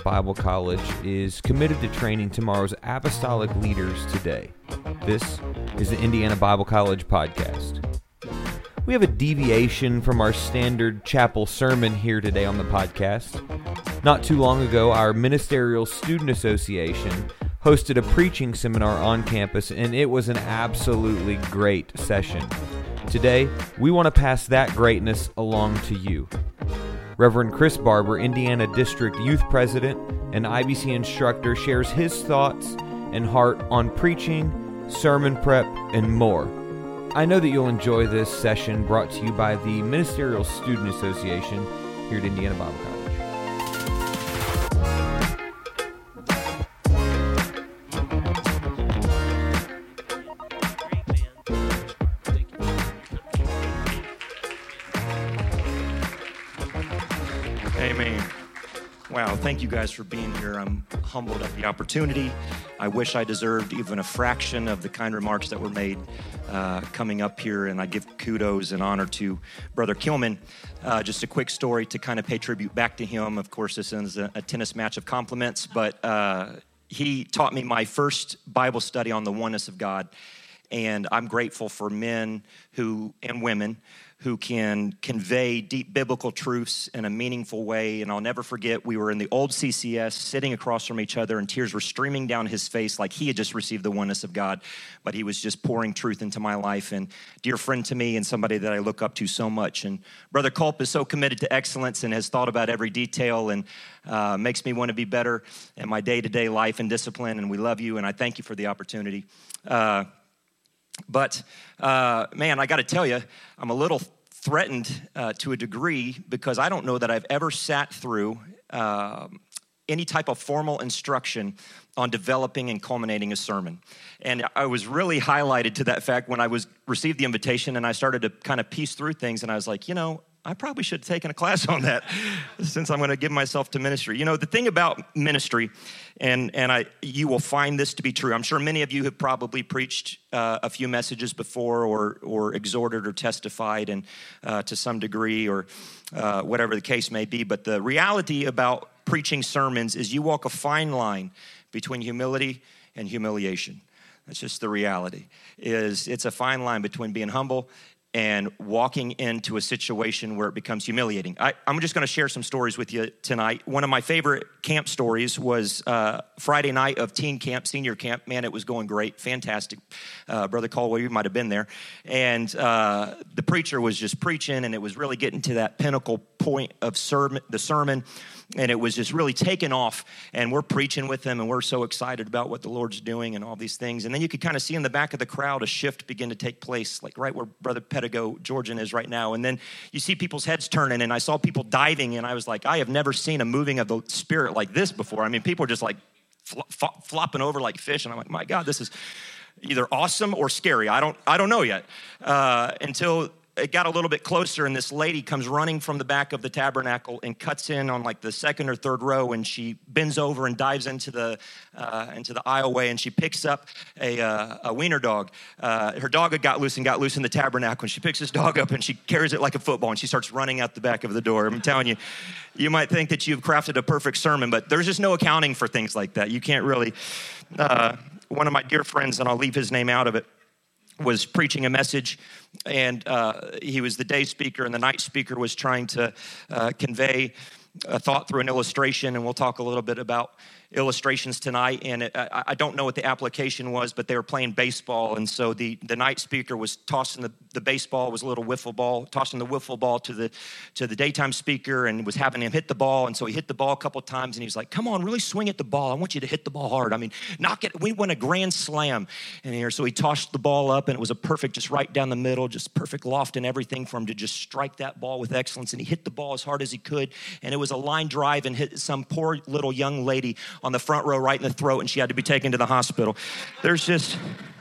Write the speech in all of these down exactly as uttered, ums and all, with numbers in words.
Bible College is committed to training tomorrow's apostolic leaders today. This is the Indiana Bible College podcast. We have a deviation from our standard chapel sermon here today on the podcast. Not too long ago, our Ministerial Student Association hosted a preaching seminar on campus, and it was an absolutely great session. Today, we want to pass that greatness along to you. Reverend Chris Barber, Indiana District Youth President and I B C instructor, shares his thoughts and heart on preaching, sermon prep, and more. I know that you'll enjoy this session brought to you by the Ministerial Student Association here at Indiana Bible College. Amen. Wow, thank you guys for being here. I'm humbled at the opportunity. I wish I deserved even a fraction of the kind remarks that were made uh, coming up here, and I give kudos and honor to Brother Kilman. Uh, just a quick story to kind of pay tribute back to him. Of course, this is a, a tennis match of compliments, but uh, he taught me my first Bible study on the oneness of God, and I'm grateful for men who and women who can convey deep biblical truths in a meaningful way. And I'll never forget, we were in the old C C S sitting across from each other, and tears were streaming down his face like he had just received the oneness of God, but he was just pouring truth into my life. And dear friend to me and somebody that I look up to so much. And Brother Culp is so committed to excellence and has thought about every detail and uh, makes me want to be better in my day-to-day life and discipline. And we love you, and I thank you for the opportunity. Uh, But, uh, man, I got to tell you, I'm a little threatened uh, to a degree because I don't know that I've ever sat through uh, any type of formal instruction on developing and culminating a sermon. And I was really highlighted to that fact when I was received the invitation and I started to kind of piece through things, and I was like, you know, I probably should have taken a class on that since I'm going to give myself to ministry. You know, the thing about ministry, and and I, you will find this to be true. I'm sure many of you have probably preached uh, a few messages before, or or exhorted or testified, and uh, to some degree, or uh, whatever the case may be. But the reality about preaching sermons is you walk a fine line between humility and humiliation. That's just the reality. Is it's a fine line between being humble and walking into a situation where it becomes humiliating. I, I'm just going to share some stories with you tonight. One of my favorite camp stories was uh, Friday night of teen camp, senior camp. Man, it was going great, fantastic. Uh, Brother Caldwell, you might have been there. And uh, the preacher was just preaching, and it was really getting to that pinnacle point of sermon, the sermon. And it was just really taking off, and we're preaching with them, and we're so excited about what the Lord's doing and all these things. And then you could kind of see in the back of the crowd a shift begin to take place, like right where Brother Pedigo Georgian is right now. And then you see people's heads turning, and I saw people diving, and I was like, I have never seen a moving of the Spirit like this before. I mean, people are just like fl- flopping over like fish, and I'm like, my God, this is either awesome or scary. I don't, I don't know yet uh, until it got a little bit closer, and this lady comes running from the back of the tabernacle and cuts in on like the second or third row, and she bends over and dives into the uh, into the aisleway, and she picks up a, uh, a wiener dog. Uh, her dog had got loose and got loose in the tabernacle, and she picks this dog up and she carries it like a football, and she starts running out the back of the door. I'm telling you, you might think that you've crafted a perfect sermon, but there's just no accounting for things like that. You can't really. Uh, one of my dear friends, and I'll leave his name out of it, was preaching a message, and uh, he was the day speaker, and the night speaker was trying to uh, convey a thought through an illustration, and we'll talk a little bit about illustrations tonight. And it, I, I don't know what the application was, but they were playing baseball, and so the, the night speaker was tossing the, the baseball, was a little wiffle ball, tossing the wiffle ball to the to the daytime speaker, and was having him hit the ball. And so he hit the ball a couple of times, and he was like, come on, really swing at the ball. I want you to hit the ball hard. I mean, knock it. We won a grand slam in here. So he tossed the ball up, and it was a perfect, just right down the middle, just perfect loft and everything for him to just strike that ball with excellence. And he hit the ball as hard as he could, and it was a line drive and hit some poor little young lady on the front row right in the throat, and she had to be taken to the hospital. There's just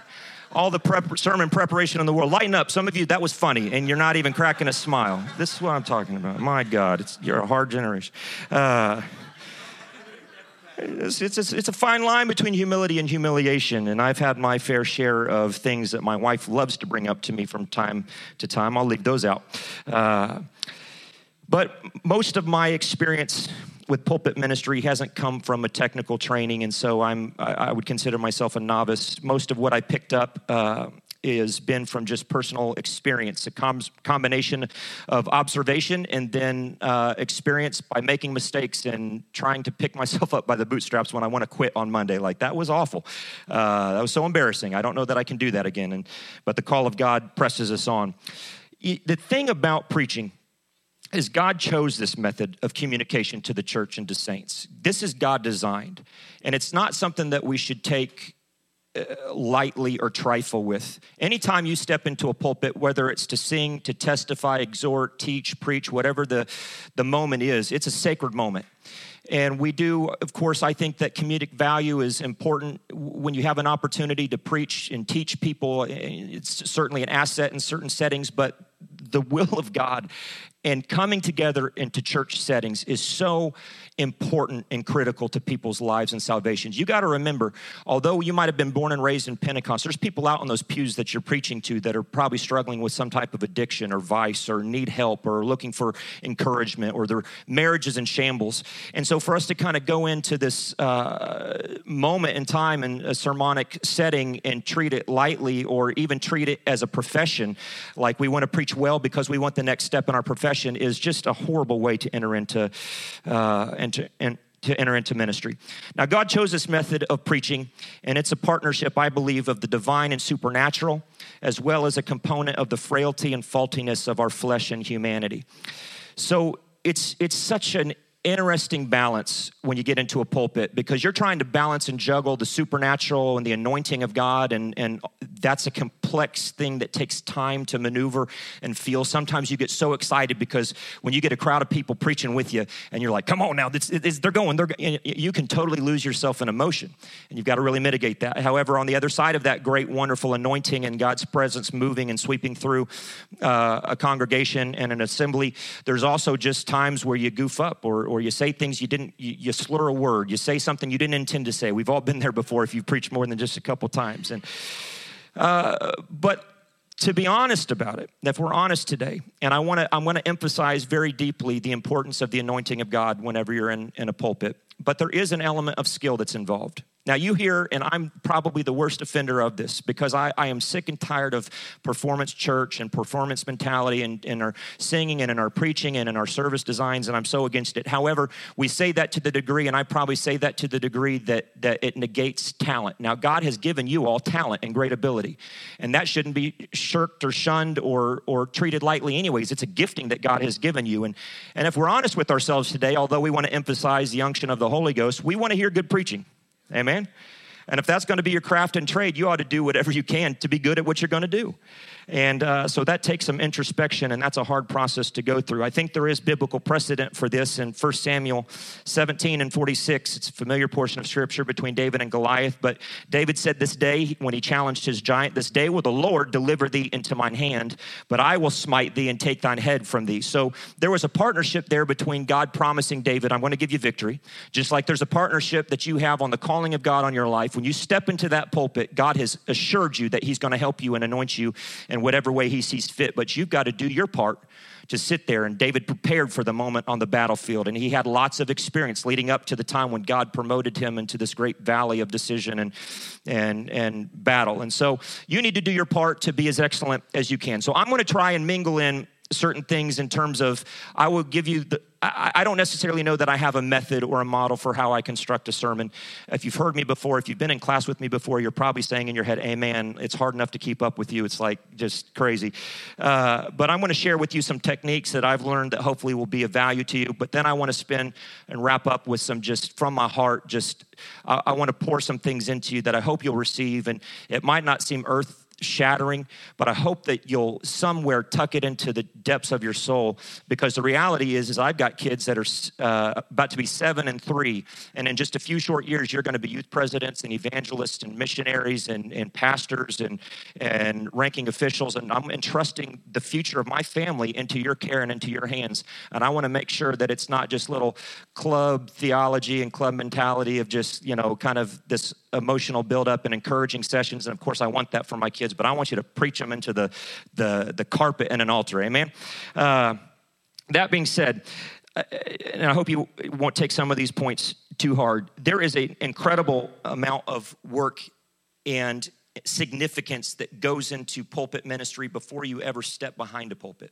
all the prep, sermon preparation in the world. Lighten up. Some of you, that was funny, and you're not even cracking a smile. This is what I'm talking about. My God, it's, you're a hard generation. Uh, it's, it's, it's a fine line between humility and humiliation, and I've had my fair share of things that my wife loves to bring up to me from time to time. I'll leave those out. Uh, But most of my experience with pulpit ministry hasn't come from a technical training, and so I'm I, I would consider myself a novice. Most of what I picked up uh, is been from just personal experience, a com- combination of observation and then uh, experience by making mistakes and trying to pick myself up by the bootstraps when I want to quit on Monday. Like, that was awful. Uh, that was so embarrassing. I don't know that I can do that again. And but the call of God presses us on. The thing about preaching is God chose this method of communication to the church and to saints. This is God designed, and it's not something that we should take lightly or trifle with. Anytime you step into a pulpit, whether it's to sing, to testify, exhort, teach, preach, whatever the, the moment is, it's a sacred moment. And we do, of course, I think that comedic value is important. When you have an opportunity to preach and teach people, it's certainly an asset in certain settings, but the will of God and coming together into church settings is so important and critical to people's lives and salvations. You got to remember, although you might have been born and raised in Pentecost, there's people out on those pews that you're preaching to that are probably struggling with some type of addiction or vice or need help or looking for encouragement, or their marriage is in shambles. And so for us to kind of go into this uh, moment in time in a sermonic setting and treat it lightly, or even treat it as a profession, like we want to preach well because we want the next step in our profession, is just a horrible way to enter into uh, and to, and to enter into ministry. Now, God chose this method of preaching, and it's a partnership, I believe, of the divine and supernatural, as well as a component of the frailty and faultiness of our flesh and humanity. So it's it's such an interesting balance when you get into a pulpit, because you're trying to balance and juggle the supernatural and the anointing of God, and, and that's a complex thing that takes time to maneuver and feel. Sometimes you get so excited because when you get a crowd of people preaching with you and you're like, come on now, this, this, they're going, they're going, you can totally lose yourself in emotion, and you've got to really mitigate that. However, on the other side of that great, wonderful anointing and God's presence moving and sweeping through uh, a congregation and an assembly, there's also just times where you goof up, or, or you say things you didn't, you, you slur a word, you say something you didn't intend to say. We've all been there before if you've preached more than just a couple times. And uh, but to be honest about it, if we're honest today, and I want to, I want to emphasize very deeply the importance of the anointing of God whenever you're in, in a pulpit. But there is an element of skill that's involved. Now, you hear, and I'm probably the worst offender of this, because I, I am sick and tired of performance church and performance mentality in, in our singing and in our preaching and in our service designs, and I'm so against it. However, we say that to the degree, and I probably say that to the degree that, that it negates talent. Now, God has given you all talent and great ability, and that shouldn't be shirked or shunned or, or treated lightly anyways. It's a gifting that God has given you. And, and if we're honest with ourselves today, although we want to emphasize the unction of the Holy Ghost, we want to hear good preaching. Amen? And if that's going to be your craft and trade, you ought to do whatever you can to be good at what you're going to do. And uh, so that takes some introspection, and that's a hard process to go through. I think there is biblical precedent for this in First Samuel seventeen and forty-six. It's a familiar portion of Scripture between David and Goliath. But David said this day, when he challenged his giant, this day will the Lord deliver thee into mine hand, but I will smite thee and take thine head from thee. So there was a partnership there between God promising David, I'm going to give you victory. Just like there's a partnership that you have on the calling of God on your life. When you step into that pulpit, God has assured you that he's going to help you and anoint you in whatever way he sees fit, but you've got to do your part to sit there. And David prepared for the moment on the battlefield, and he had lots of experience leading up to the time when God promoted him into this great valley of decision and and and battle. And so you need to do your part to be as excellent as you can. So I'm going to try and mingle in certain things in terms of, I will give you the, I, I don't necessarily know that I have a method or a model for how I construct a sermon. If you've heard me before, if you've been in class with me before, you're probably saying in your head, amen, it's hard enough to keep up with you. It's like just crazy. Uh, but I'm going to share with you some techniques that I've learned that hopefully will be of value to you. But then I want to spin and wrap up with some just from my heart, just I, I want to pour some things into you that I hope you'll receive. And it might not seem earth shattering, but I hope that you'll somewhere tuck it into the depths of your soul, because the reality is, is I've got kids that are uh, about to be seven and three, and in just a few short years, you're going to be youth presidents and evangelists and missionaries and, and pastors and, and ranking officials, and I'm entrusting the future of my family into your care and into your hands, and I want to make sure that it's not just little club theology and club mentality of just, you know, kind of this emotional buildup and encouraging sessions, and of course I want that for my kids, but I want you to preach them into the the, the carpet and an altar, amen? Uh, that being said, and I hope you won't take some of these points too hard, there is an incredible amount of work and significance that goes into pulpit ministry before you ever step behind a pulpit,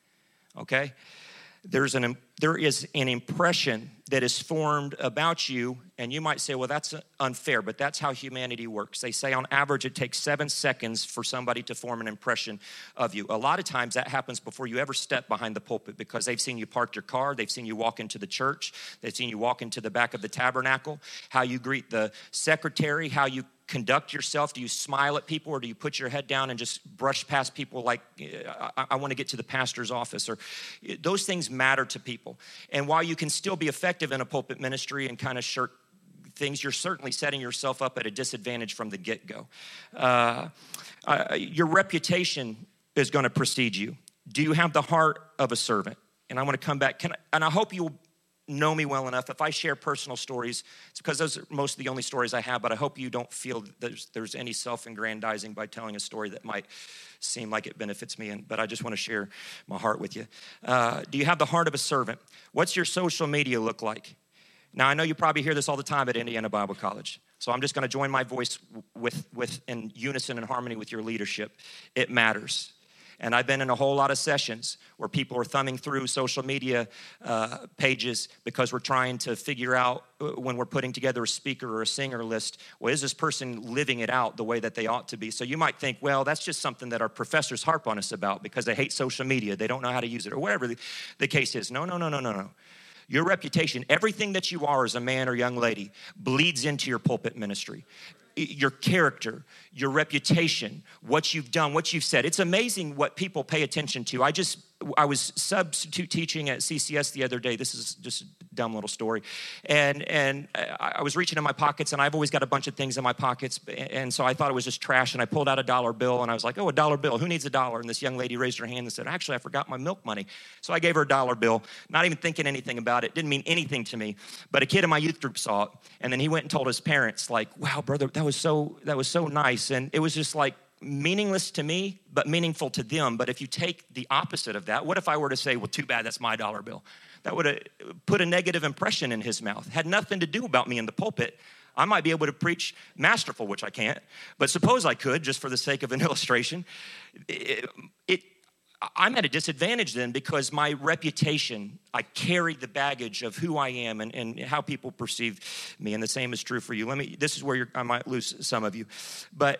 okay? There's an, there is an impression that is formed about you, and you might say, well, that's unfair, but that's how humanity works. They say on average it takes seven seconds for somebody to form an impression of you. A lot of times that happens before you ever step behind the pulpit because they've seen you park your car, they've seen you walk into the church, they've seen you walk into the back of the tabernacle, how you greet the secretary, how you conduct yourself. Do you smile at people, or do you put your head down and just brush past people like, I, I want to get to the pastor's office? Or those things matter to people. And while you can still be effective in a pulpit ministry and kind of shirk things, you're certainly setting yourself up at a disadvantage from the get-go. Uh, uh, your reputation is going to precede you. Do you have the heart of a servant? And I want to come back. Can I, and I hope you'll know me well enough. If I share personal stories, it's because those are most of the only stories I have, but I hope you don't feel that there's, there's any self-aggrandizing by telling a story that might seem like it benefits me, and, but I just want to share my heart with you. Uh, do you have the heart of a servant? What's your social media look like? Now, I know you probably hear this all the time at Indiana Bible College, so I'm just going to join my voice with, with in unison and harmony with your leadership. It matters. And I've been in a whole lot of sessions where people are thumbing through social media uh, pages because we're trying to figure out when we're putting together a speaker or a singer list, well, is this person living it out the way that they ought to be? So you might think, well, that's just something that our professors harp on us about because they hate social media. They don't know how to use it, or whatever the, the case is. No, no, no, no, no, no. Your reputation, everything that you are as a man or young lady, bleeds into your pulpit ministry. Your character, your reputation, what you've done, what you've said. It's amazing what people pay attention to. I just, I was substitute teaching at C C S the other day. This is just a dumb little story. And and I was reaching in my pockets, and I've always got a bunch of things in my pockets. And so I thought it was just trash, and I pulled out a dollar bill, and I was like, oh, a dollar bill. Who needs a dollar? And this young lady raised her hand and said, actually, I forgot my milk money. So I gave her a dollar bill, not even thinking anything about it. Didn't mean anything to me. But a kid in my youth group saw it, and then he went and told his parents, like, wow, brother, that was so that was so nice. And it was just like, meaningless to me, but meaningful to them. But if you take the opposite of that, what if I were to say, well, too bad, that's my dollar bill? That would have put a negative impression in his mouth. Had nothing to do about me in the pulpit. I might be able to preach masterful, which I can't, but suppose I could, just for the sake of an illustration. It, it, I'm at a disadvantage then because my reputation, I carry the baggage of who I am and, and how people perceive me, and the same is true for you. Let me. This is where you're, I might lose some of you, but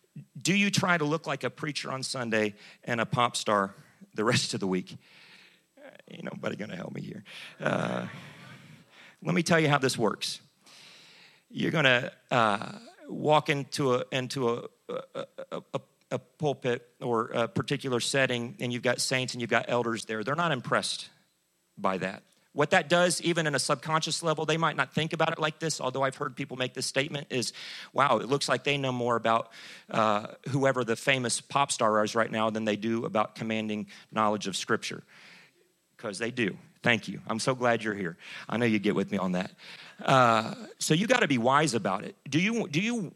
do you try to look like a preacher on Sunday and a pop star the rest of the week? Ain't nobody gonna help me here. Uh, let me tell you how this works. You're gonna uh, walk into a into a, a, a, a pulpit or a particular setting, and you've got saints and you've got elders there. They're not impressed by that. What that does, even in a subconscious level, they might not think about it like this, although I've heard people make this statement, is, wow, it looks like they know more about uh, whoever the famous pop star is right now than they do about commanding knowledge of Scripture. Because they do. Thank you. I'm so glad you're here. I know you get with me on that. Uh, so you got to be wise about it. Do you, do you,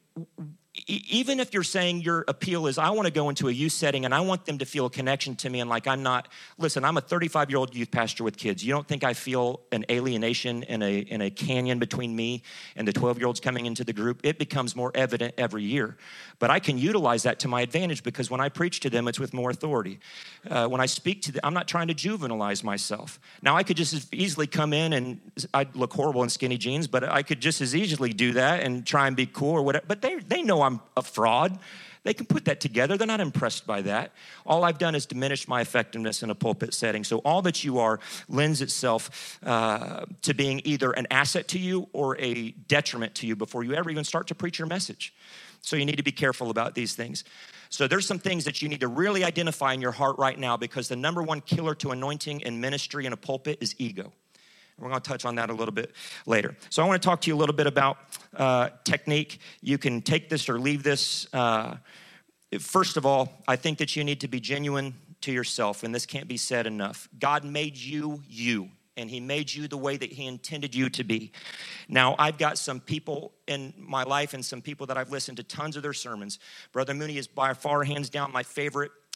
even if you're saying your appeal is, I want to go into a youth setting and I want them to feel a connection to me, and like I'm not, listen, I'm a thirty-five-year-old youth pastor with kids. You don't think I feel an alienation in a in a canyon between me and the twelve-year-olds coming into the group? It becomes more evident every year. But I can utilize that to my advantage because when I preach to them, it's with more authority. Uh, when I speak to them, I'm not trying to juvenilize myself. Now, I could just as easily come in and I'd look horrible in skinny jeans, but I could just as easily do that and try and be cool or whatever. But they they know I'm a fraud. They can put that together. They're not impressed by that. All I've done is diminish my effectiveness in a pulpit setting. So all that you are lends itself uh, to being either an asset to you or a detriment to you before you ever even start to preach your message. So you need to be careful about these things. So there's some things that you need to really identify in your heart right now, because the number one killer to anointing in ministry in a pulpit is ego. We're going to touch on that a little bit later. So I want to talk to you a little bit about uh, technique. You can take this or leave this. Uh, first of all, I think that you need to be genuine to yourself, and this can't be said enough. God made you, you, and he made you the way that he intended you to be. Now, I've got some people in my life and some people that I've listened to tons of their sermons. Brother Mooney is by far, hands down, my favorite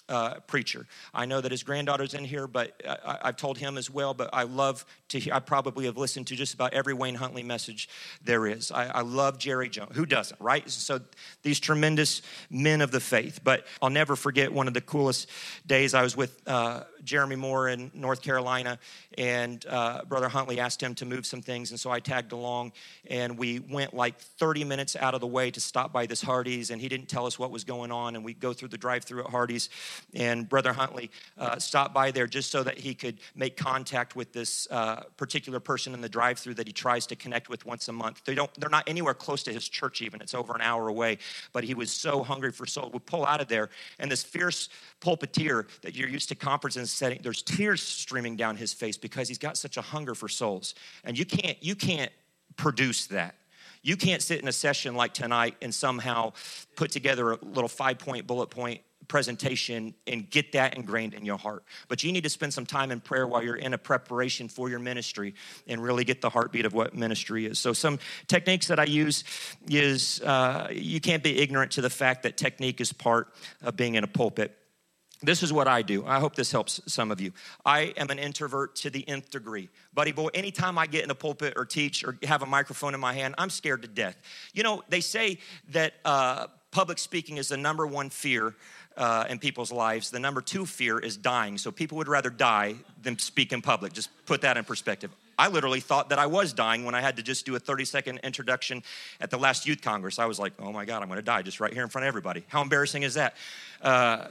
uh, preacher. I know that his granddaughter's in here, but I, I've told him as well, but I love to hear, I probably have listened to just about every Wayne Huntley message there is. I, I love Jerry Jones. Who doesn't, right? So these tremendous men of the faith. But I'll never forget one of the coolest days. I was with uh, Jeremy Moore in North Carolina, and uh, Brother Huntley asked him to move some things, and so I tagged along, and we went like thirty minutes out of the way to stop by this Hardee's, and he didn't tell us what was going on, and we go through the drive-through at Hardee's, and Brother Huntley uh, stopped by there just so that he could make contact with this uh, particular person in the drive-through that he tries to connect with once a month. They don't, they're not anywhere close to his church even. It's over an hour away, but he was so hungry for soul. We pull out of there, and this fierce pulpiteer that you're used to conferences setting, there's tears streaming down his face because he's got such a hunger for souls. And you can't, you can't produce that. You can't sit in a session like tonight and somehow put together a little five-point bullet point presentation and get that ingrained in your heart. But you need to spend some time in prayer while you're in a preparation for your ministry and really get the heartbeat of what ministry is. So some techniques that I use is uh, you can't be ignorant to the fact that technique is part of being in a pulpit. This is what I do. I hope this helps some of you. I am an introvert to the nth degree. Buddy boy, anytime I get in a pulpit or teach or have a microphone in my hand, I'm scared to death. You know, they say that uh, public speaking is the number one fear uh, in people's lives. The number two fear is dying. So people would rather die than speak in public. Just put that in perspective. I literally thought that I was dying when I had to just do a thirty-second introduction at the last youth congress. I was like, oh my God, I'm going to die just right here in front of everybody. How embarrassing is that? Uh,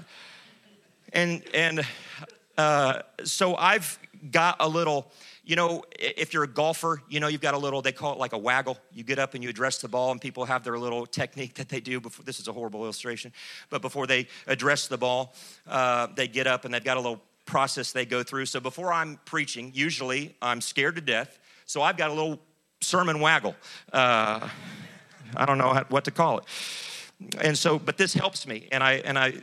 And and uh, so I've got a little, you know, if you're a golfer, you know, you've got a little, they call it like a waggle. You get up and you address the ball, and people have their little technique that they do before. This is a horrible illustration, but before they address the ball, uh, they get up and they've got a little process they go through. So before I'm preaching, usually I'm scared to death. So I've got a little sermon waggle. Uh, I don't know how, what to call it. And so, but this helps me, and I and I.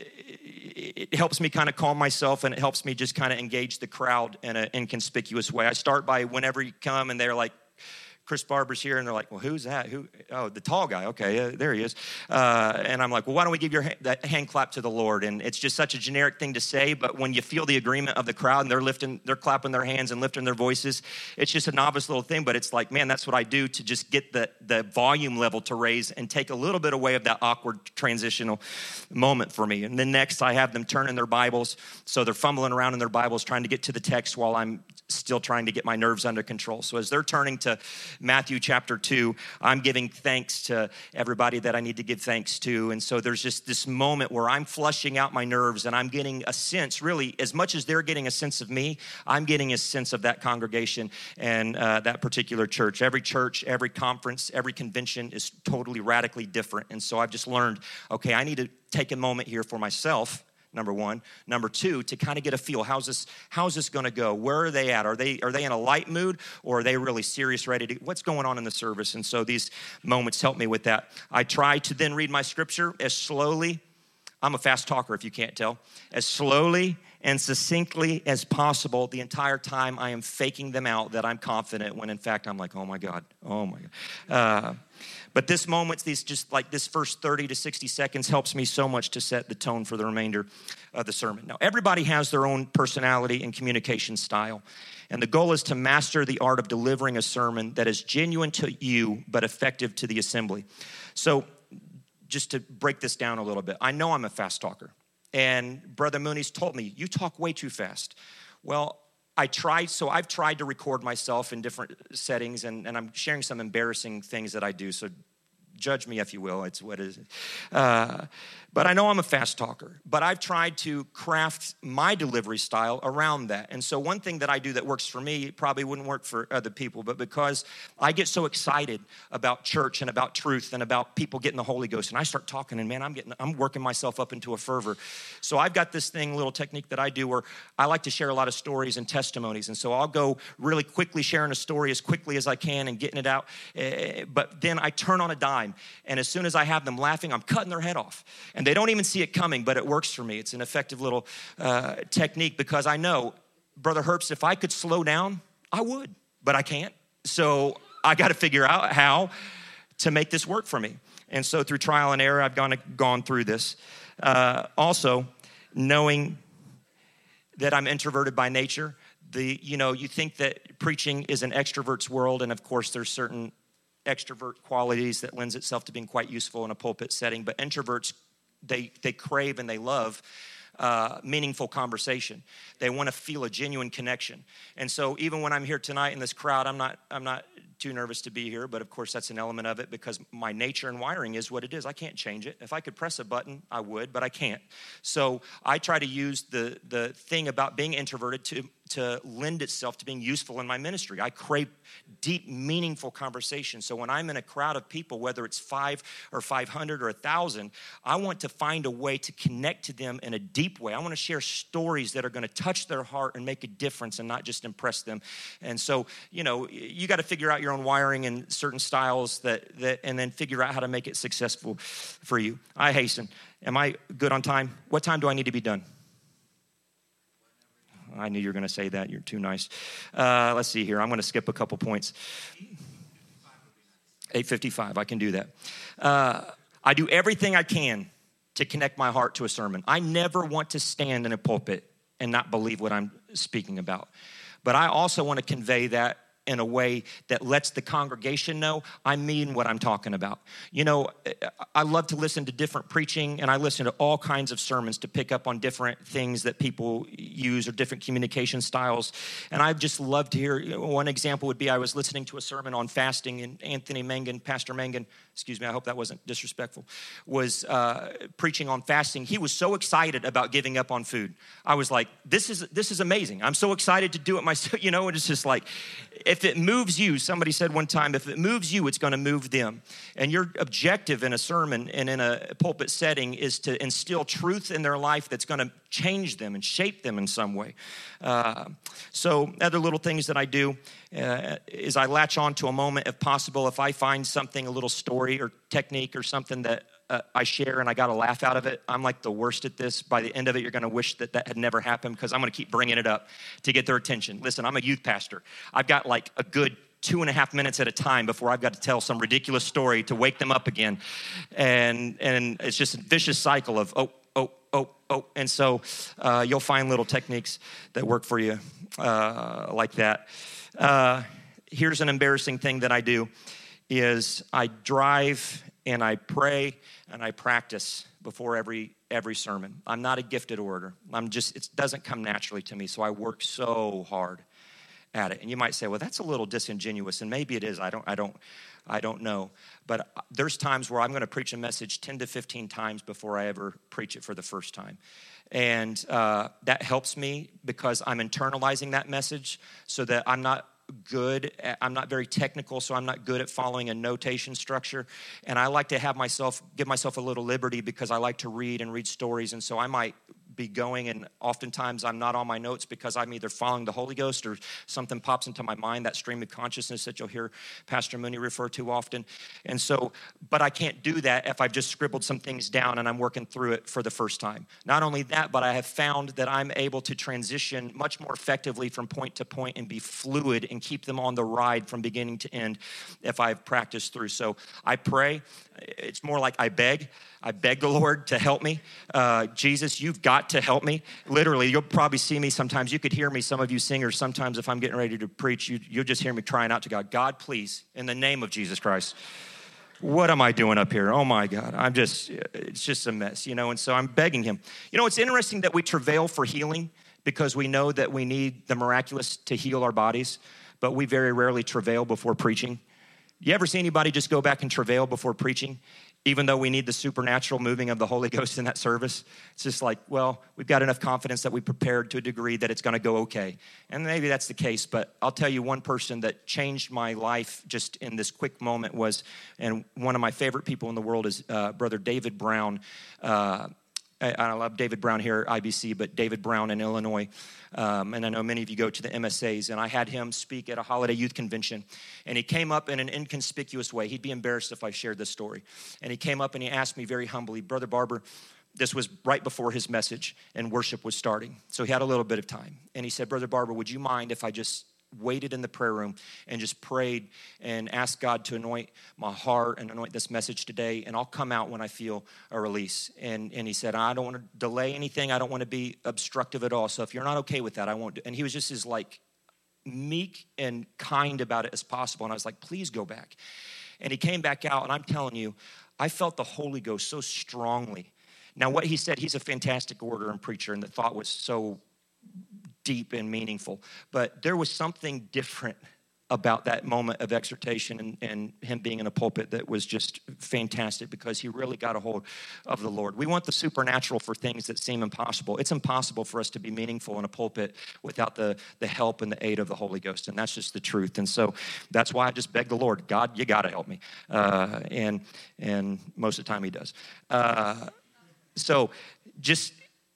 It helps me kind of calm myself, and it helps me just kind of engage the crowd in an inconspicuous way. I start by whenever you come and they're like, Chris Barber's here, and they're like, well, who's that? Who? Oh, the tall guy. Okay, uh, there he is. Uh, and I'm like, well, why don't we give your ha- that hand clap to the Lord? And it's just such a generic thing to say, but when you feel the agreement of the crowd and they're lifting, they're clapping their hands and lifting their voices, it's just a novice little thing, but it's like, man, that's what I do to just get the, the volume level to raise and take a little bit away of that awkward transitional moment for me. And then next, I have them turn in their Bibles, so they're fumbling around in their Bibles trying to get to the text while I'm still trying to get my nerves under control. So as they're turning to Matthew chapter two, I'm giving thanks to everybody that I need to give thanks to. And so there's just this moment where I'm flushing out my nerves, and I'm getting a sense, really, as much as they're getting a sense of me, I'm getting a sense of that congregation and uh, that particular church. Every church, every conference, every convention is totally radically different. And so I've just learned, okay, I need to take a moment here for myself, number one. Number two, to kind of get a feel. How's this, how's this going to go? Where are they at? Are they, are they in a light mood, or are they really serious, ready to, what's going on in the service? And so these moments help me with that. I try to then read my scripture as slowly, I'm a fast talker if you can't tell, as slowly and succinctly as possible the entire time. I am faking them out that I'm confident, when in fact I'm like, oh my God, oh my God. Uh, But this moment, these just like this first thirty to sixty seconds helps me so much to set the tone for the remainder of the sermon. Now, everybody has their own personality and communication style. And the goal is to master the art of delivering a sermon that is genuine to you, but effective to the assembly. So just to break this down a little bit, I know I'm a fast talker. And Brother Mooney's told me, you talk way too fast. Well, I tried, so I've tried to record myself in different settings, and, and I'm sharing some embarrassing things that I do, so judge me if you will, it's what it is. Uh, but I know I'm a fast talker, but I've tried to craft my delivery style around that. And so one thing that I do that works for me probably wouldn't work for other people, but because I get so excited about church and about truth and about people getting the Holy Ghost, and I start talking, and man, I'm getting, I'm working myself up into a fervor. So I've got this thing, little technique that I do where I like to share a lot of stories and testimonies. And so I'll go really quickly sharing a story as quickly as I can and getting it out. Uh, but then I turn on a dime, and as soon as I have them laughing, I'm cutting their head off. And they don't even see it coming, but it works for me. It's an effective little uh, technique, because I know, Brother Herbst, if I could slow down, I would, but I can't. So I got to figure out how to make this work for me. And so through trial and error, I've gone, gone through this. Uh, also, knowing that I'm introverted by nature. The, you know, you think that preaching is an extrovert's world, and of course there's certain extrovert qualities that lends itself to being quite useful in a pulpit setting, but introverts, they they crave and they love uh, meaningful conversation. They want to feel a genuine connection. And so even when I'm here tonight in this crowd, I'm not I'm not too nervous to be here, but of course that's an element of it because my nature and wiring is what it is. I can't change it. If I could press a button, I would, but I can't. So I try to use the the thing about being introverted to to lend itself to being useful in my ministry. I crave deep, meaningful conversation. So when I'm in a crowd of people, whether it's five or five hundred or a thousand, I want to find a way to connect to them in a deep way. I want to share stories that are going to touch their heart and make a difference and not just impress them. And so, you know, you got to figure out your own wiring and certain styles that, that, and then figure out how to make it successful for you. I hasten. Am I good on time? What time do I need to be done? I knew you were going to say that. You're too nice. Uh, let's see here. I'm going to skip a couple points. eight fifty-five. I can do that. Uh, I do everything I can to connect my heart to a sermon. I never want to stand in a pulpit and not believe what I'm speaking about. But I also want to convey that in a way that lets the congregation know I mean what I'm talking about. You know, I love to listen to different preaching, and I listen to all kinds of sermons to pick up on different things that people use or different communication styles. And I've just loved to hear, one example would be I was listening to a sermon on fasting, and Anthony Mangan, Pastor Mangan, excuse me, I hope that wasn't disrespectful, was uh, preaching on fasting. He was so excited about giving up on food. I was like, this is this is amazing. I'm so excited to do it myself. You know, and it's just like, if it moves you, somebody said one time, if it moves you, it's going to move them. And your objective in a sermon and in a pulpit setting is to instill truth in their life that's going to change them and shape them in some way. Uh, so other little things that I do uh, is I latch on to a moment if possible. If I find something, a little story or technique or something that Uh, I share and I got a laugh out of it. I'm like the worst at this. By the end of it, you're going to wish that that had never happened because I'm going to keep bringing it up to get their attention. Listen, I'm a youth pastor. I've got like a good two and a half minutes at a time before I've got to tell some ridiculous story to wake them up again. And and it's just a vicious cycle of, oh, oh, oh, oh. And so uh, you'll find little techniques that work for you uh, like that. Uh, here's an embarrassing thing that I do is I drive and I pray and I practice before every every sermon. I'm not a gifted orator. I'm just, it doesn't come naturally to me, so I work so hard at it. And you might say, well, that's a little disingenuous, and maybe it is. I don't, I don't, I don't know. But there's times where I'm going to preach a message ten to fifteen times before I ever preach it for the first time. And uh, that helps me because I'm internalizing that message so that I'm not good. I'm not very technical, so I'm not good at following a notation structure. And I like to have myself, give myself a little liberty because I like to read and read stories. And so I might be going, and oftentimes I'm not on my notes because I'm either following the Holy Ghost or something pops into my mind, that stream of consciousness that you'll hear Pastor Mooney refer to often. And so, but I can't do that if I've just scribbled some things down and I'm working through it for the first time. Not only that, but I have found that I'm able to transition much more effectively from point to point and be fluid and keep them on the ride from beginning to end if I've practiced through. So I pray. It's more like I beg. I beg the Lord to help me. Uh, Jesus, you've got to help me. Literally, you'll probably see me sometimes. You could hear me, some of you singers, sometimes if I'm getting ready to preach, you, you'll just hear me crying out to God, God, please, in the name of Jesus Christ, what am I doing up here? Oh my God, I'm just, it's just a mess, you know, and so I'm begging him. You know, it's interesting that we travail for healing because we know that we need the miraculous to heal our bodies, but we very rarely travail before preaching. You ever see anybody just go back and travail before preaching, even though we need the supernatural moving of the Holy Ghost in that service? It's just like, well, we've got enough confidence that we prepared to a degree that it's going to go okay. And maybe that's the case, but I'll tell you one person that changed my life just in this quick moment was, and one of my favorite people in the world is uh, Brother David Brown. Uh, I, I love David Brown here at I B C, but David Brown in Illinois. Um, and I know many of you go to the M S As, and I had him speak at a holiday youth convention, and he came up in an inconspicuous way. He'd be embarrassed if I shared this story. And he came up and he asked me very humbly, Brother Barber, this was right before his message and worship was starting. So he had a little bit of time. And he said, Brother Barber, would you mind if I just waited in the prayer room and just prayed and asked God to anoint my heart and anoint this message today, and I'll come out when I feel a release. And, and he said, I don't want to delay anything. I don't want to be obstructive at all. So if you're not okay with that, I won't do. And he was just as like meek and kind about it as possible. And I was like, please go back. And he came back out, and I'm telling you, I felt the Holy Ghost so strongly. Now, what he said, he's a fantastic orator and preacher, and the thought was so deep and meaningful. But there was something different about that moment of exhortation and, and him being in a pulpit that was just fantastic, because he really got a hold of the Lord. We want the supernatural for things that seem impossible. It's impossible for us to be meaningful in a pulpit without the, the help and the aid of the Holy Ghost, and that's just the truth. And so that's why I just beg the Lord, God, you got to help me. Uh, and, and most of the time he does. Uh, so just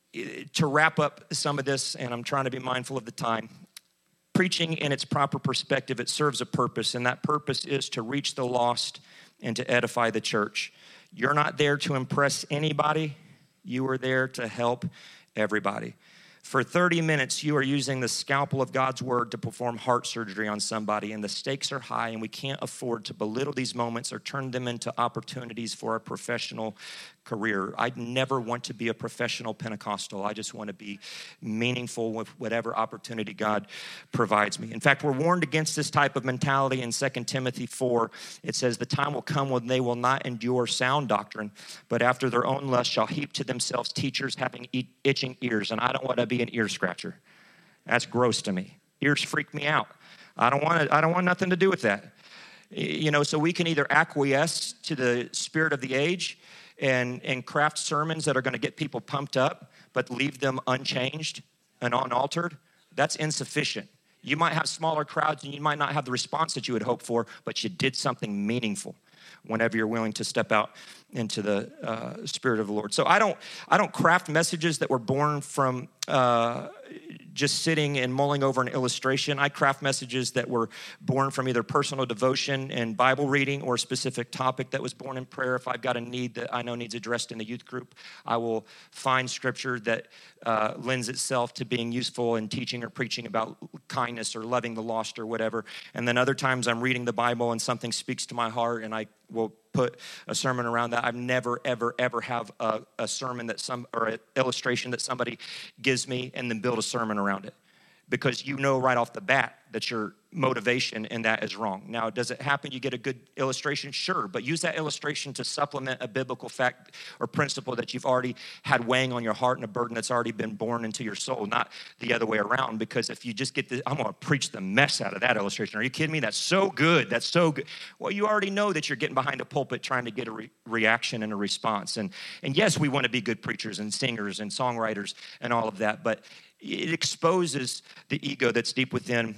to wrap up some of this, and I'm trying to be mindful of the time, preaching in its proper perspective, it serves a purpose, and that purpose is to reach the lost and to edify the church. You're not there to impress anybody. You are there to help everybody. For thirty minutes, you are using the scalpel of God's word to perform heart surgery on somebody, and the stakes are high, and we can't afford to belittle these moments or turn them into opportunities for a professional career. I never want to be a professional Pentecostal. I just want to be meaningful with whatever opportunity God provides me. In fact, we're warned against this type of mentality in Second Timothy four. It says, the time will come when they will not endure sound doctrine, but after their own lust shall heap to themselves teachers having itching ears. And I don't want to be an ear scratcher. That's gross to me. Ears freak me out. I don't want to, I don't want nothing to do with that. You know, so we can either acquiesce to the spirit of the age and, and craft sermons that are going to get people pumped up, but leave them unchanged and unaltered. That's insufficient. You might have smaller crowds and you might not have the response that you would hope for, but you did something meaningful whenever you're willing to step out into the uh, Spirit of the Lord. So I don't, I don't craft messages that were born from uh, just sitting and mulling over an illustration. I craft messages that were born from either personal devotion and Bible reading or a specific topic that was born in prayer. If I've got a need that I know needs addressed in the youth group, I will find scripture that uh, lends itself to being useful in teaching or preaching about kindness or loving the lost or whatever. And then other times I'm reading the Bible and something speaks to my heart and I will put a sermon around that. I've never, ever, ever have a, a sermon that some, or an illustration that somebody gives me and then build a sermon around it. Because you know right off the bat that your motivation in that is wrong. Now, does it happen you get a good illustration? Sure, but use that illustration to supplement a biblical fact or principle that you've already had weighing on your heart and a burden that's already been born into your soul, not the other way around. Because if you just get the, I'm going to preach the mess out of that illustration. Are you kidding me? That's so good. That's so good. Well, you already know that you're getting behind a pulpit trying to get a re- reaction and a response. And, and yes, we want to be good preachers and singers and songwriters and all of that, but it exposes the ego that's deep within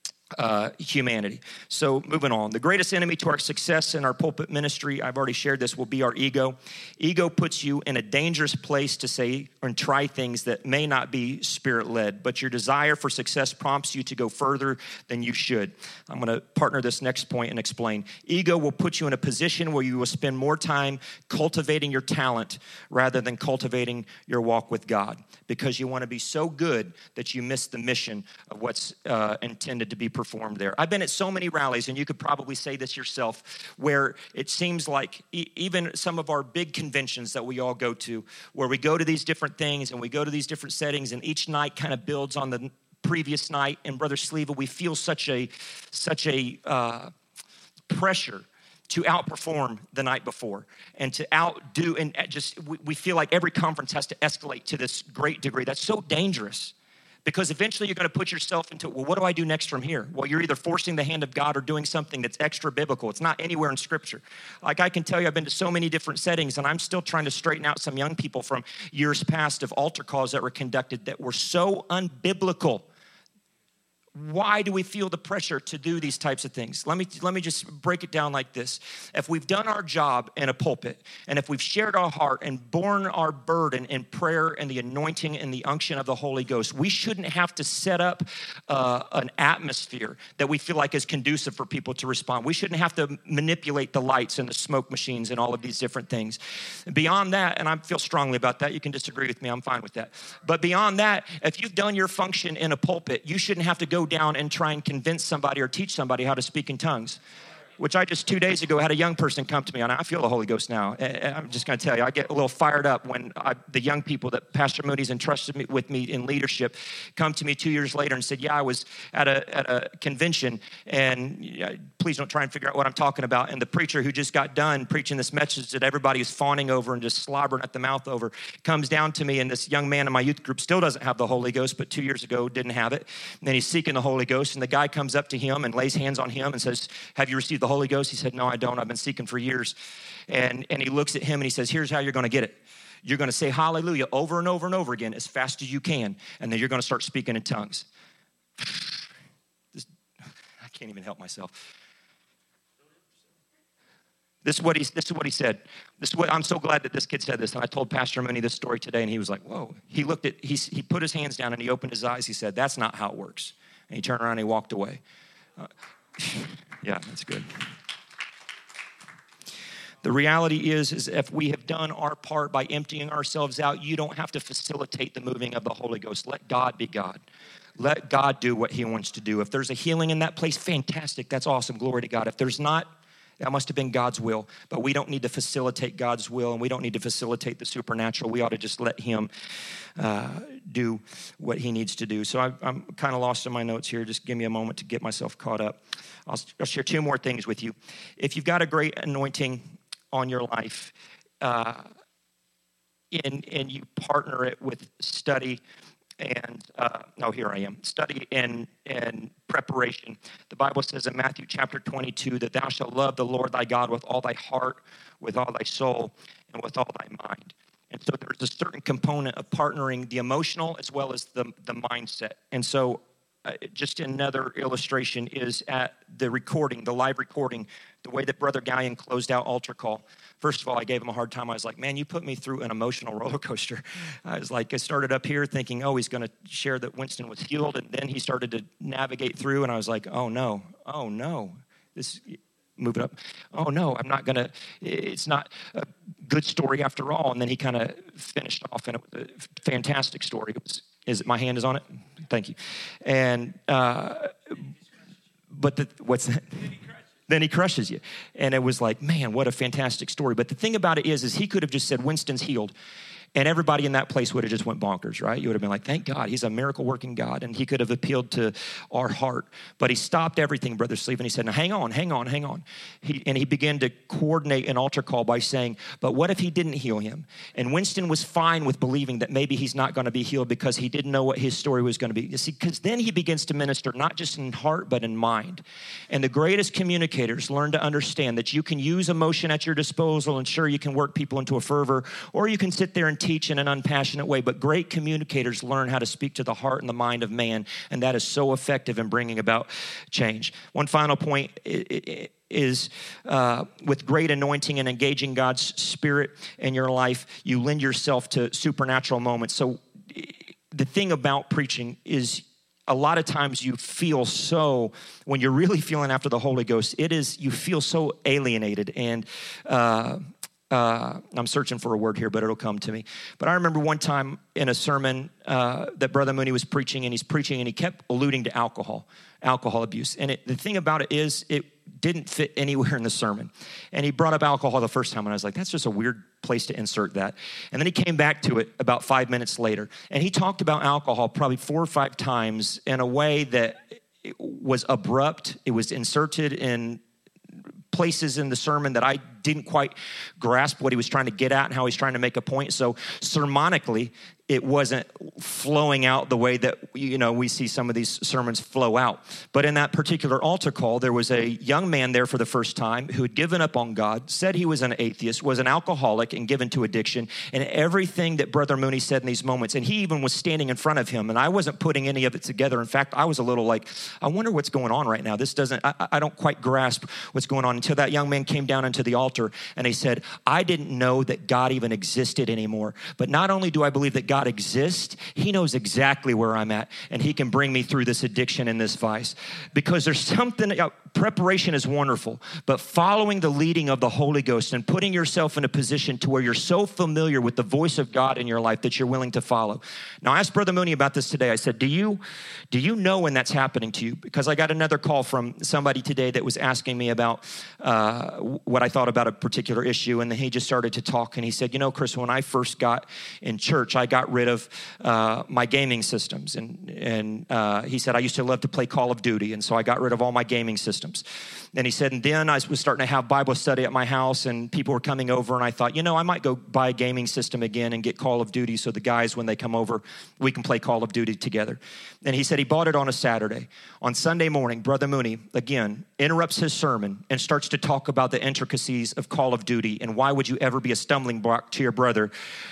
uh, humanity. So moving on. The greatest enemy to our success in our pulpit ministry, I've already shared this, will be our ego. Ego puts you in a dangerous place to say and try things that may not be spirit-led, but your desire for success prompts you to go further than you should. I'm going to partner this next point and explain. Ego will put you in a position where you will spend more time cultivating your talent rather than cultivating your walk with God, because you want to be so good that you miss the mission of what's uh, intended to be performed there. I've been at so many rallies, and you could probably say this yourself, where it seems like e- even some of our big conventions that we all go to, where we go to these different things and we go to these different settings, and each night kind of builds on the previous night. And Brother Sleva, we feel such a such a uh, pressure to outperform the night before and to outdo, and just we, we feel like every conference has to escalate to this great degree. That's so dangerous. Because eventually you're going to put yourself into, well, what do I do next from here? Well, you're either forcing the hand of God or doing something that's extra biblical. It's not anywhere in Scripture. Like I can tell you, I've been to so many different settings, and I'm still trying to straighten out some young people from years past of altar calls that were conducted that were so unbiblical. Why do we feel the pressure to do these types of things? Let me, let me just break it down like this. If we've done our job in a pulpit, and if we've shared our heart and borne our burden in prayer and the anointing and the unction of the Holy Ghost, we shouldn't have to set up uh, an atmosphere that we feel like is conducive for people to respond. We shouldn't have to manipulate the lights and the smoke machines and all of these different things. Beyond that, and I feel strongly about that, you can disagree with me, I'm fine with that. But beyond that, if you've done your function in a pulpit, you shouldn't have to go go down and try and convince somebody or teach somebody how to speak in tongues. Which I just two days ago had a young person come to me, and I feel the Holy Ghost now. I'm just going to tell you, I get a little fired up when I, the young people that Pastor Mooney's entrusted me, with me in leadership come to me two years later and said, yeah, I was at a, at a convention, and yeah, please don't try and figure out what I'm talking about. And the preacher who just got done preaching this message that everybody is fawning over and just slobbering at the mouth over comes down to me, and this young man in my youth group still doesn't have the Holy Ghost, but two years ago didn't have it. And then he's seeking the Holy Ghost, and the guy comes up to him and lays hands on him and says, have you received the Holy Ghost? He said, no, I don't. I've been seeking for years. And, and he looks at him and he says, here's how you're going to get it. You're going to say hallelujah over and over and over again as fast as you can, and then you're going to start speaking in tongues. This, I can't even help myself. This is what he, this is what he said. This is what, I'm so glad that this kid said this. And I told Pastor Mooney this story today, and he was like, whoa. He looked at, he, he put his hands down and he opened his eyes. He said, that's not how it works. And he turned around and he walked away. Uh, yeah, that's good. The reality is, is if we have done our part by emptying ourselves out, you don't have to facilitate the moving of the Holy Ghost. Let God be God. Let God do what he wants to do. If there's a healing in that place, fantastic. That's awesome. Glory to God. If there's not, that must have been God's will. But we don't need to facilitate God's will, and we don't need to facilitate the supernatural. We ought to just let him uh, do what he needs to do. So I, I'm kind of lost in my notes here. Just give me a moment to get myself caught up. I'll, I'll share two more things with you. If you've got a great anointing on your life, uh, and, and you partner it with study and, uh, no, here I am, study and, and preparation. The Bible says in Matthew chapter twenty-two that thou shalt love the Lord thy God with all thy heart, with all thy soul, and with all thy mind. And so there's a certain component of partnering the emotional as well as the, the mindset. And so uh, just another illustration is at the recording, the live recording, the way that Brother Gallion closed out altar call. First of all, I gave him a hard time. I was like, man, you put me through an emotional roller coaster. I was like, I started up here thinking, oh, he's going to share that Winston was healed. And then he started to navigate through. And I was like, oh, no, oh, no. This, move it up. Oh, no, I'm not going to, it's not a good story after all. And then he kind of finished off, and it was a fantastic story. It was, is it, my hand is on it? Thank you. And, uh, but the, what's that? Then he crushes you. And it was like, man, what a fantastic story. But the thing about it is, is he could have just said, Winston's healed. And everybody in that place would have just went bonkers, right? You would have been like, thank God, he's a miracle-working God. And he could have appealed to our heart. But he stopped everything, Brother Steve, and he said, now hang on, hang on, hang on. He, and he began to coordinate an altar call by saying, but what if he didn't heal him? And Winston was fine with believing that maybe he's not going to be healed because he didn't know what his story was going to be. You see, because then he begins to minister not just in heart, but in mind. And the greatest communicators learn to understand that you can use emotion at your disposal, and sure, you can work people into a fervor, or you can sit there and teach in an unpassionate way, but great communicators learn how to speak to the heart and the mind of man, and that is so effective in bringing about change. One final point is uh, with great anointing and engaging God's Spirit in your life, you lend yourself to supernatural moments. So the thing about preaching is a lot of times you feel so, when you're really feeling after the Holy Ghost, it is, you feel so alienated and uh Uh, I'm searching for a word here, but it'll come to me. But I remember one time in a sermon uh, that Brother Mooney was preaching, and he's preaching, and he kept alluding to alcohol, alcohol abuse. And it, the thing about it is, it didn't fit anywhere in the sermon. And he brought up alcohol the first time, and I was like, that's just a weird place to insert that. And then he came back to it about five minutes later, and he talked about alcohol probably four or five times in a way that was abrupt. It was inserted in places in the sermon that I didn't quite grasp what he was trying to get at and how he's trying to make a point. So sermonically, it wasn't flowing out the way that, you know, we see some of these sermons flow out. But in that particular altar call, there was a young man there for the first time who had given up on God, said he was an atheist, was an alcoholic and given to addiction, and everything that Brother Mooney said in these moments. And he even was standing in front of him, and I wasn't putting any of it together. In fact, I was a little like, I wonder what's going on right now. This doesn't, I, I don't quite grasp what's going on until that young man came down into the altar. altar, and he said, I didn't know that God even existed anymore. But not only do I believe that God exists, he knows exactly where I'm at, and he can bring me through this addiction and this vice. Because there's something, you know, preparation is wonderful, but following the leading of the Holy Ghost and putting yourself in a position to where you're so familiar with the voice of God in your life that you're willing to follow. Now, I asked Brother Mooney about this today. I said, do you, do you know when that's happening to you? Because I got another call from somebody today that was asking me about uh, what I thought about a particular issue, and then he just started to talk, and he said, you know, Chris, when I first got in church, I got rid of uh, my gaming systems, and, and uh, he said, I used to love to play Call of Duty, and so I got rid of all my gaming systems. And he said, and then I was starting to have Bible study at my house, and people were coming over, and I thought, you know, I might go buy a gaming system again and get Call of Duty so the guys, when they come over, we can play Call of Duty together. And he said he bought it on a Saturday. On Sunday morning, Brother Mooney, again, interrupts his sermon and starts to talk about the intricacies of Call of Duty and why would you ever be a stumbling block to your brother,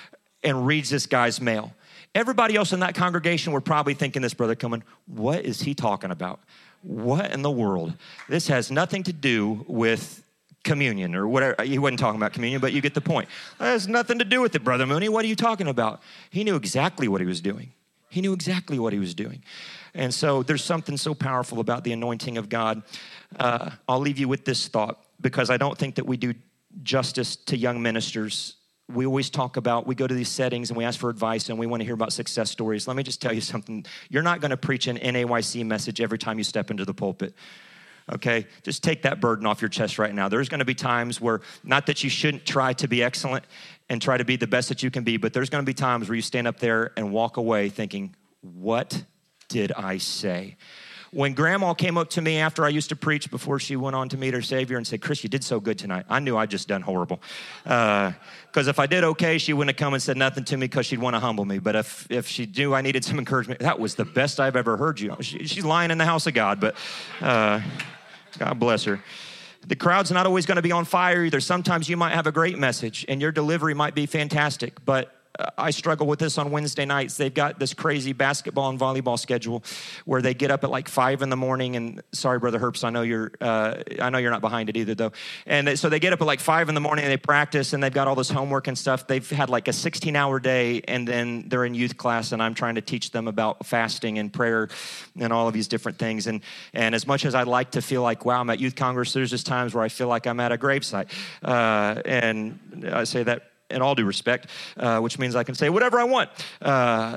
and reads this guy's mail. Everybody else in that congregation were probably thinking this brother coming, what is he talking about? What in the world? This has nothing to do with communion or whatever. He wasn't talking about communion, but you get the point. That has nothing to do with it, Brother Mooney. What are you talking about? He knew exactly what he was doing. He knew exactly what he was doing. And so there's something so powerful about the anointing of God. Uh, I'll leave you with this thought, because I don't think that we do justice to young ministers. We always talk about, we go to these settings and we ask for advice and we want to hear about success stories. Let me just tell you something. You're not going to preach an N A Y C message every time you step into the pulpit. Okay, just take that burden off your chest right now. There's going to be times where, not that you shouldn't try to be excellent and try to be the best that you can be, but there's going to be times where you stand up there and walk away thinking, what did I say? When Grandma came up to me after I used to preach, before she went on to meet her Savior, and said, Chris, you did so good tonight, I knew I'd just done horrible. Because uh, if I did okay, she wouldn't have come and said nothing to me, because she'd want to humble me. But if if she knew I needed some encouragement, that was the best I've ever heard you. She, she's lying in the house of God, but uh, God bless her. The crowd's not always going to be on fire either. Sometimes you might have a great message, and your delivery might be fantastic, but I struggle with this on Wednesday nights. They've got this crazy basketball and volleyball schedule where they get up at like five in the morning. And sorry, Brother Herbst, I know you're, uh, I know you're not behind it either, though. And they, so they get up at like five in the morning and they practice, and they've got all this homework and stuff. They've had like a sixteen-hour day, and then they're in youth class, and I'm trying to teach them about fasting and prayer and all of these different things. And and as much as I'd like to feel like, wow, I'm at youth congress, there's just times where I feel like I'm at a gravesite. Uh, and I say that in all due respect, uh, which means I can say whatever I want. Uh,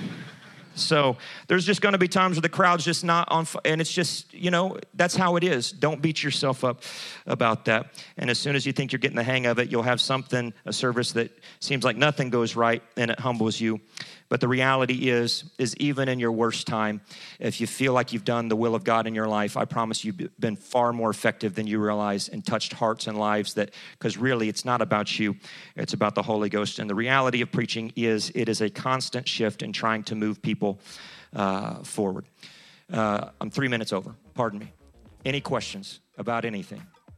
so there's just going to be times where the crowd's just not on, and it's just, you know, that's how it is. Don't beat yourself up about that. And as soon as you think you're getting the hang of it, you'll have something, a service that seems like nothing goes right, and it humbles you. But the reality is, is even in your worst time, if you feel like you've done the will of God in your life, I promise you've been far more effective than you realize and touched hearts and lives, that, because really it's not about you, it's about the Holy Ghost. And the reality of preaching is it is a constant shift in trying to move people uh, forward. Uh, I'm three minutes over, pardon me. Any questions about anything?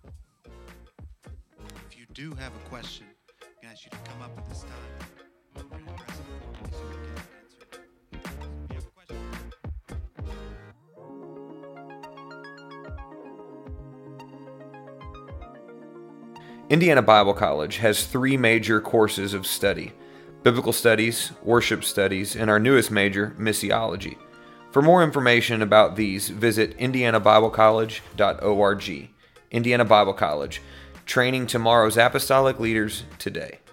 If you do have a question, I'm going to ask you to come up at this time. We're going to address it formally so we can answer it. If you have a question. Indiana Bible College has three major courses of study: Biblical Studies, Worship Studies, and our newest major, Missiology. For more information about these, visit indiana bible college dot org. Indiana Bible College, training tomorrow's apostolic leaders today.